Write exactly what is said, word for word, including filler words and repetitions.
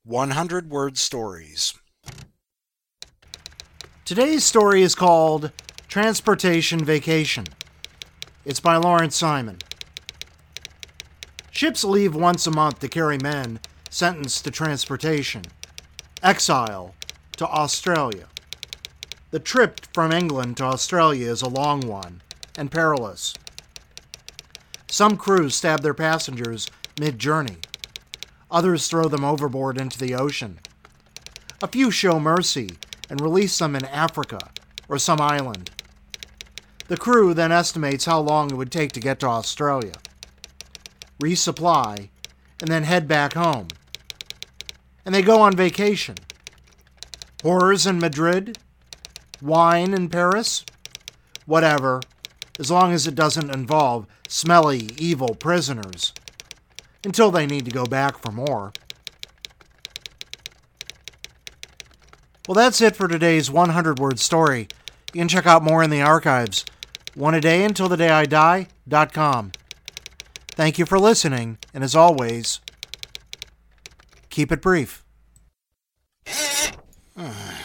one hundred Word Stories. Today's story is called Transportation Vacation. It's by Lawrence Simon. Ships leave once a month to carry men sentenced to transportation, exile, to Australia. The trip from England to Australia is a long one and perilous. Some crews stab their passengers mid-journey. Others throw them overboard into the ocean. A few show mercy and release them in Africa or some island. The crew then estimates how long it would take to get to Australia, resupply, and then head back home. And they go on vacation. Horrors in Madrid? Wine in Paris? Whatever, as long as it doesn't involve smelly, evil prisoners. Until they need to go back for more. Well, that's it for today's one hundred Word Story. You can check out more in the archives. One a day until the day I die dot com. Thank you for listening, and as always, keep it brief.